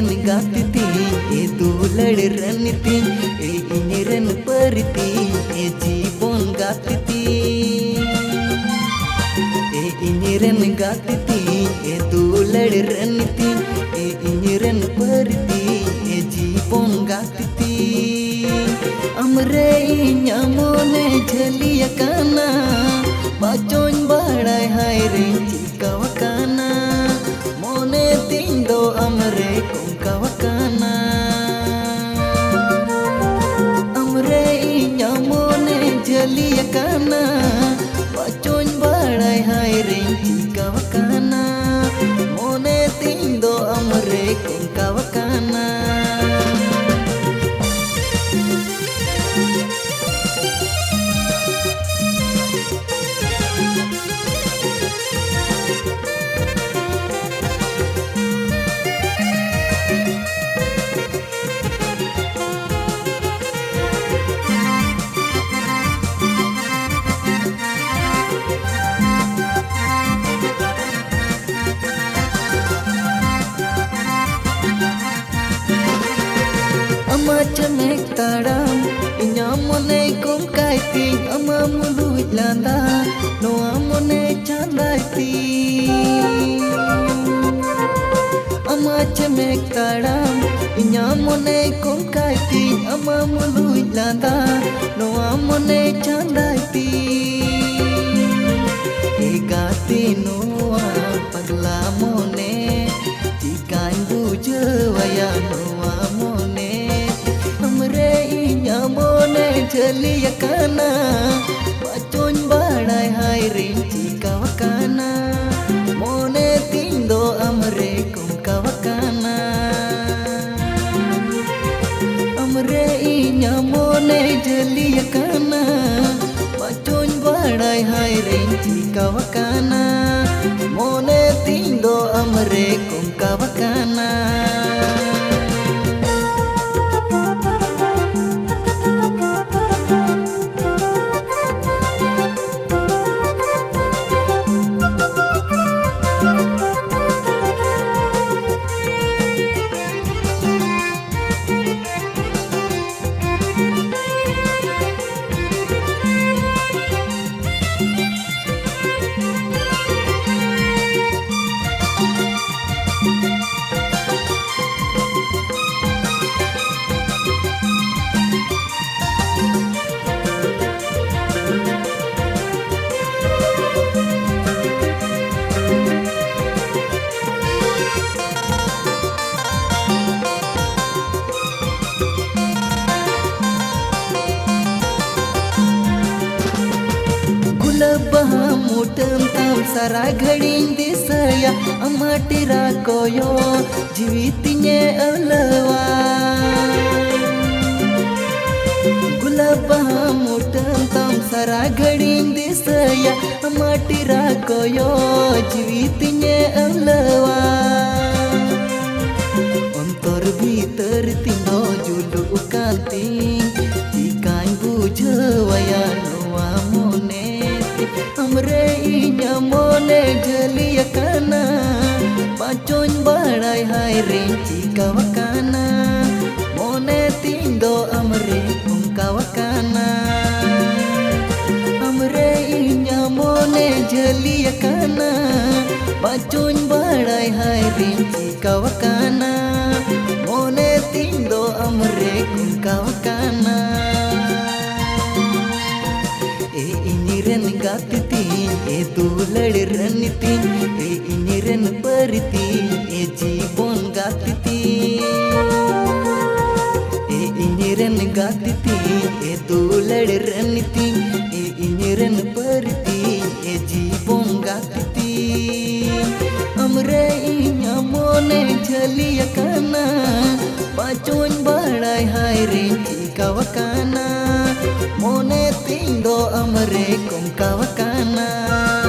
इनिरन गाती ए दुलड़ रनती ए इनिरन परती ए जीवन गाती ए इनिरन गाती ए दुलड़ रनती ए इनिरन परती ए जीवन गाती अमरे इन्यामोने झलिया काना बाचोन बाड़ाय हाय रे चिकावकाना मोने तिंदो अमरे कुंकावकाना अमरे इन्यामोने झलिया काना बाचोन बाड़ाय हाय रे चिकावकाना मोने तिंदो अमरे कुंकावकाना Amachamek taram inyamone kong kaiti amamulu landa no amone chandaiti Amachamek taram inyamone kong kaiti amamulu landa no amone chandaiti Egati noa pagla mone jikan bujawaya noa mone मोने झलिया काना बाचोन बाड़ाय हाय रे चिकावकाना मोने तिंदो अमरे कुंकावकाना अमरे इन्या मोने झलिया काना बाचोन बाड़ाय हाय रे चिकावकाना मोने तिंदो अमरे कुंकावकाना मोटम ताम सारा घड़ी दिसया अमाटिरा कोयो जीवितिने अलवा गुलाबा मोटम ताम सारा घड़ी दिसया अमाटिरा कोयो जीवितिने अलवा अंतर भीतर तिनो जुलु कांती जिकान बुझवया नोआ मोने अमरे इन्या मोने झलिया काना बाचोन बाड़ाय हाय रे चिकावकाना मोने तिंदो अमरे कुंकावकाना अमरे इन्या मोने झलिया काना बाचोन बाड़ाय हाय रे चिकावकाना मोने तिंदो अमरे कुंकावकाना इनिरन गाती ए दुलड़ रनती ए इनिरन परती ए जीवन गाती ए इनिरन गाती ए दुलड़ रनती ए इनिरन परती ए जीवन गाती अमरे इन्या मोने झलिया काना बाचोन बाड़ाय हाय रे चिकावकाना मोने तिंदो अमरे कुंकावकाना